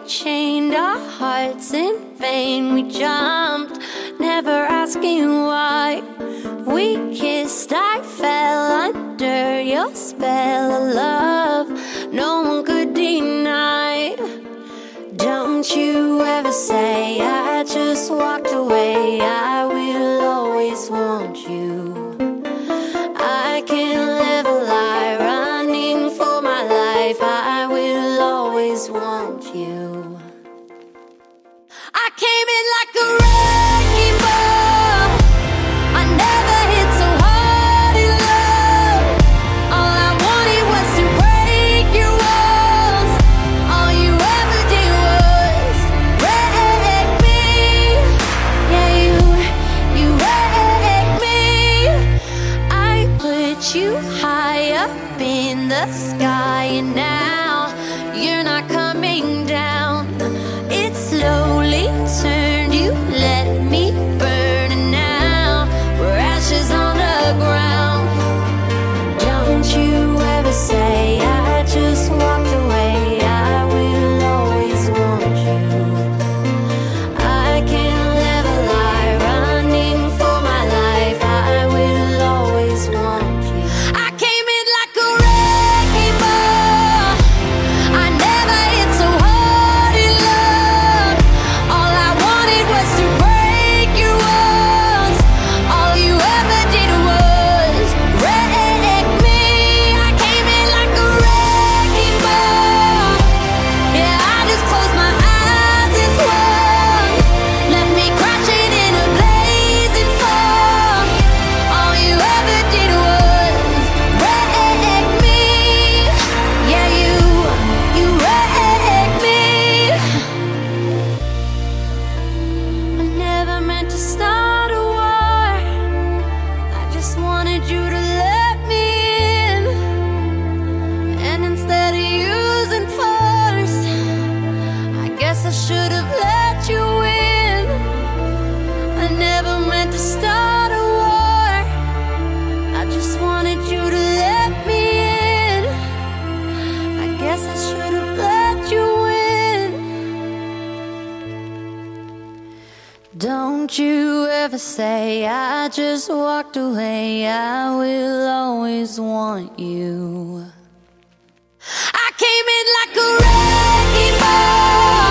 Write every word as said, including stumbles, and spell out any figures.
chained our hearts in vain. We jumped, never asking why. We kissed, I fell under your spell of love no one could deny. Don't you ever say I just walked away. I will always want you. I can't live a lie, running for my life. I will always want you. I came in like a wrecking ball. I never hit so hard in love. All I wanted was to break your walls. All you ever did was wreck me. Yeah, you, you wrecked me. I put you high up in the sky, and now you're not coming down. It slowly turned, you let me burn, and now we're ashes on the ground. Don't you ever say I just walked away. I will always want you. I can't live a lie, running for my life. I will always want you. I came in like a wrecking ball. I never hit so hard in love. All I wanted was to break your walls. All you ever did was wreck me. I came in like a wrecking ball. Yeah, I just closed my eyes and swung. Left me crashing in a blazing fall. All you ever did was wreck me. Yeah, you, you wrecked me. I never meant to start a war. I just wanted you to let me in. And instead of using force, I guess I should have let you in. I never meant to start a war. I just wanted you to let me in. I guess I should have let you in. Don't you ever say I just walked away. I will always want you. I came in like a wrecking ball.